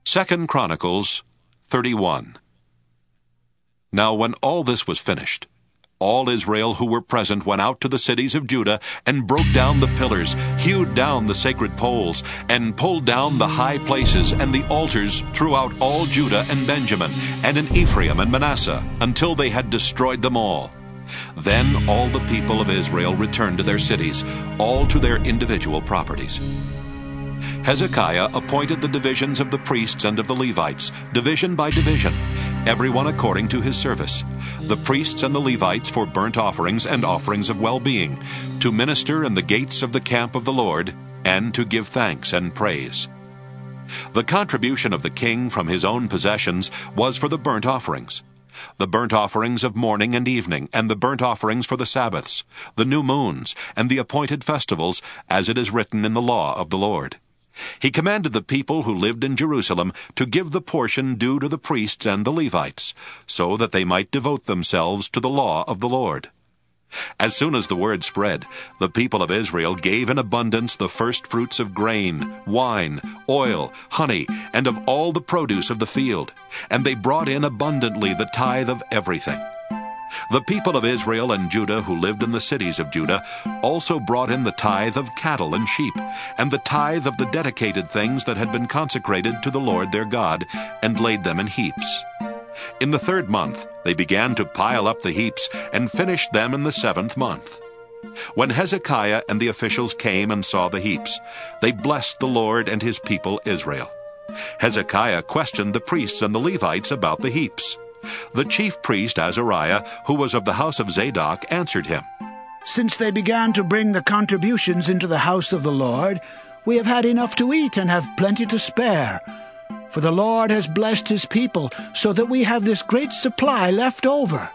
2 Chronicles 31. Now when all this was finished, all Israel who were present went out to the cities of Judah and broke down the pillars, hewed down the sacred poles, and pulled down the high places and the altars throughout all Judah and Benjamin, and in Ephraim and Manasseh, until they had destroyed them all. Then all the people of Israel returned to their cities, all to their individual properties. Hezekiah appointed the divisions of the priests and of the Levites, division by division, everyone according to his service, the priests and the Levites for burnt offerings and offerings of well-being, to minister in the gates of the camp of the Lord, and to give thanks and praise. The contribution of the king from his own possessions was for the burnt offerings, the burnt offerings of morning and evening, and the burnt offerings for the Sabbaths, the new moons, and the appointed festivals, as it is written in the law of the Lord. He commanded the people who lived in Jerusalem to give the portion due to the priests and the Levites, so that they might devote themselves to the law of the Lord. As soon as the word spread, the people of Israel gave in abundance the first fruits of grain, wine, oil, honey, and of all the produce of the field, and they brought in abundantly the tithe of everything. The people of Israel and Judah who lived in the cities of Judah also brought in the tithe of cattle and sheep, and the tithe of the dedicated things that had been consecrated to the Lord their God, and laid them in heaps. In the 3rd month they began to pile up the heaps, and finished them in the 7th month. When Hezekiah and the officials came and saw the heaps, they blessed the Lord and his people Israel. Hezekiah questioned the priests and the Levites about the heaps. The chief priest Azariah, who was of the house of Zadok, answered him, "Since they began to bring the contributions into the house of the Lord, we have had enough to eat and have plenty to spare. For the Lord has blessed his people, so that we have this great supply left over."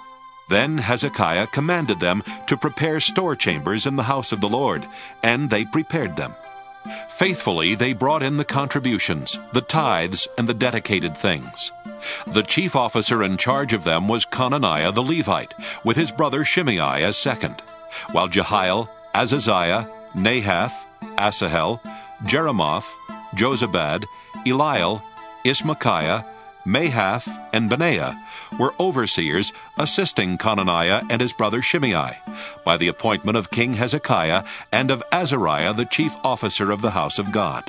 Then Hezekiah commanded them to prepare store chambers in the house of the Lord, and they prepared them. Faithfully they brought in the contributions, the tithes, and the dedicated things. The chief officer in charge of them was Conaniah the Levite, with his brother Shimei as second, while Jehiel, Azaziah, Nahath, Asahel, Jeremoth, Jozabad, Eliel, Ismachiah, Mahath, and Benaiah were overseers assisting Conaniah and his brother Shimei, by the appointment of King Hezekiah and of Azariah the chief officer of the house of God.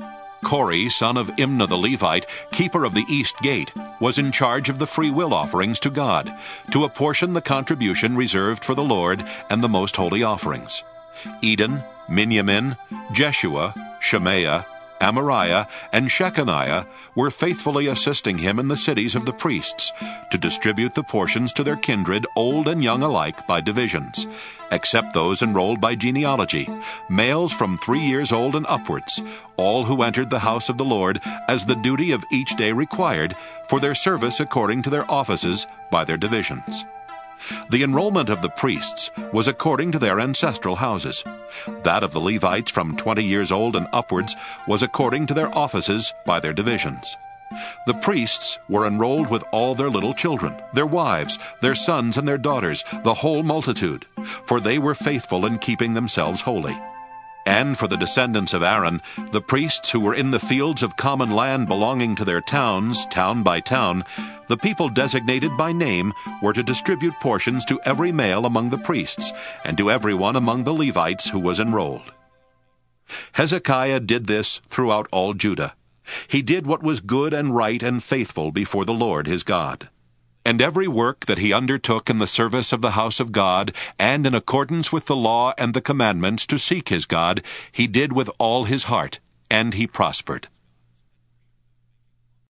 Kori, son of Imnah the Levite, keeper of the east gate, was in charge of the free will offerings to God, to apportion the contribution reserved for the Lord and the most holy offerings. Eden, Miniamin, Jeshua, Shemaiah, Amariah, and Shechaniah were faithfully assisting him in the cities of the priests, to distribute the portions to their kindred, old and young alike, by divisions, except those enrolled by genealogy, males from 3 years old and upwards, all who entered the house of the Lord, as the duty of each day required, for their service according to their offices, by their divisions. The enrollment of the priests was according to their ancestral houses. That of the Levites from 20 years old and upwards was according to their offices, by their divisions. The priests were enrolled with all their little children, their wives, their sons and their daughters, the whole multitude, for they were faithful in keeping themselves holy. And for the descendants of Aaron, the priests who were in the fields of common land belonging to their towns, town by town, the people designated by name were to distribute portions to every male among the priests, and to everyone among the Levites who was enrolled. Hezekiah did this throughout all Judah. He did what was good and right and faithful before the Lord his God. And every work that he undertook in the service of the house of God, and in accordance with the law and the commandments to seek his God, he did with all his heart, and he prospered.